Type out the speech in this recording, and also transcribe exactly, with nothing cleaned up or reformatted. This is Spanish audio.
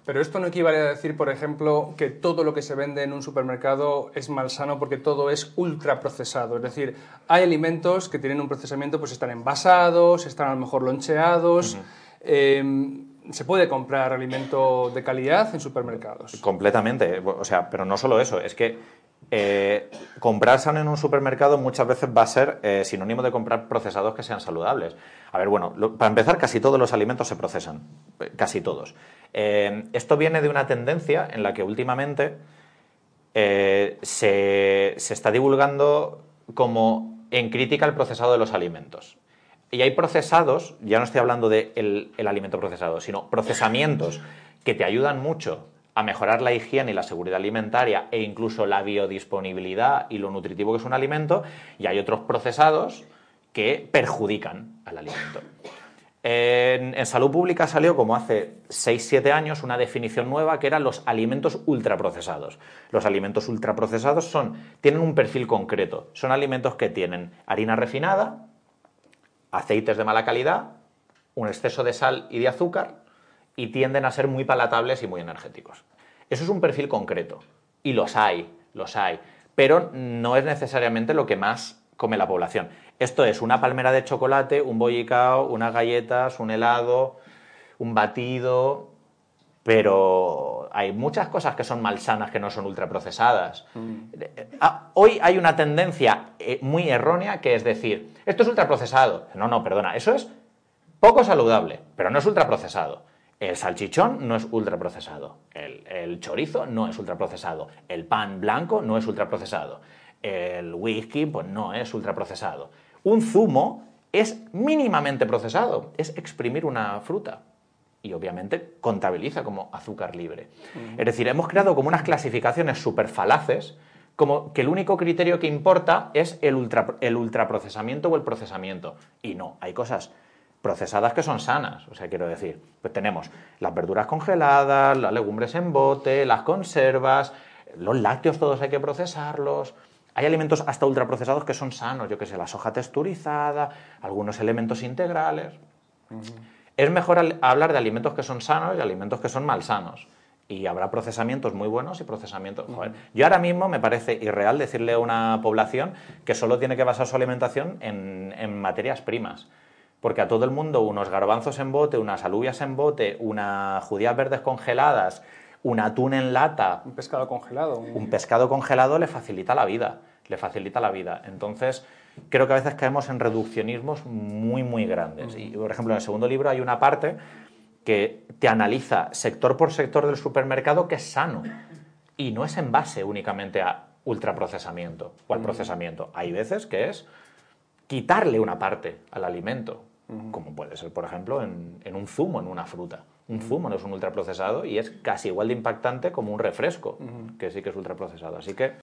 Pero esto no equivale a decir, por ejemplo, que todo lo que se vende en un supermercado es malsano porque todo es ultraprocesado. Es decir, hay alimentos que tienen un procesamiento, pues están envasados, están a lo mejor loncheados. Uh-huh. eh, ¿Se puede comprar alimento de calidad en supermercados? Completamente. O sea, pero no solo eso, es que eh, comprar sano en un supermercado muchas veces va a ser eh, sinónimo de comprar procesados que sean saludables. A ver, bueno, lo, para empezar, casi todos los alimentos se procesan, casi todos. Eh, esto viene de una tendencia en la que últimamente eh, se, se está divulgando como en crítica el procesado de los alimentos. Y hay procesados, ya no estoy hablando del de el alimento procesado, sino procesamientos que te ayudan mucho a mejorar la higiene y la seguridad alimentaria e incluso la biodisponibilidad y lo nutritivo que es un alimento, y hay otros procesados que perjudican al alimento. En, en Salud Pública salió como hace seis siete años una definición nueva que eran los alimentos ultraprocesados. Los alimentos ultraprocesados son, tienen un perfil concreto, son alimentos que tienen harina refinada, aceites de mala calidad, un exceso de sal y de azúcar y tienden a ser muy palatables y muy energéticos. Eso es un perfil concreto y los hay, los hay, pero no es necesariamente lo que más come la población. Esto es una palmera de chocolate, un bollicao, unas galletas, un helado, un batido, pero hay muchas cosas que son malsanas que no son ultraprocesadas. Mm. Hoy hay una tendencia muy errónea que es decir, esto es ultraprocesado. No, no, perdona, eso es poco saludable, pero no es ultraprocesado. El salchichón no es ultraprocesado, el, el chorizo no es ultraprocesado, el pan blanco no es ultraprocesado, el whisky pues no es ultraprocesado. Un zumo es mínimamente procesado, es exprimir una fruta. Y obviamente contabiliza como azúcar libre. Uh-huh. Es decir, hemos creado como unas clasificaciones súper falaces, como que el único criterio que importa es el, ultra, el ultraprocesamiento o el procesamiento. Y no, hay cosas procesadas que son sanas. O sea, quiero decir, pues tenemos las verduras congeladas, las legumbres en bote, las conservas, los lácteos todos hay que procesarlos. Hay alimentos hasta ultraprocesados que son sanos, yo qué sé, la soja texturizada, algunos elementos integrales. Uh-huh. Es mejor hablar de alimentos que son sanos y alimentos que son malsanos. Y habrá procesamientos muy buenos y procesamientos... Joder, yo ahora mismo me parece irreal decirle a una población que solo tiene que basar su alimentación en, en materias primas. Porque a todo el mundo unos garbanzos en bote, unas alubias en bote, unas judías verdes congeladas, un atún en lata... Un pescado congelado. Un, un pescado congelado le facilita la vida. Le facilita la vida. Entonces... creo que a veces caemos en reduccionismos muy, muy grandes. Y, por ejemplo, en el segundo libro hay una parte que te analiza sector por sector del supermercado que es sano. Y no es en base únicamente a ultraprocesamiento o al procesamiento. Hay veces que es quitarle una parte al alimento, como puede ser, por ejemplo, en, en un zumo, en una fruta. Un zumo no es un ultraprocesado y es casi igual de impactante como un refresco, que sí que es ultraprocesado. Así que...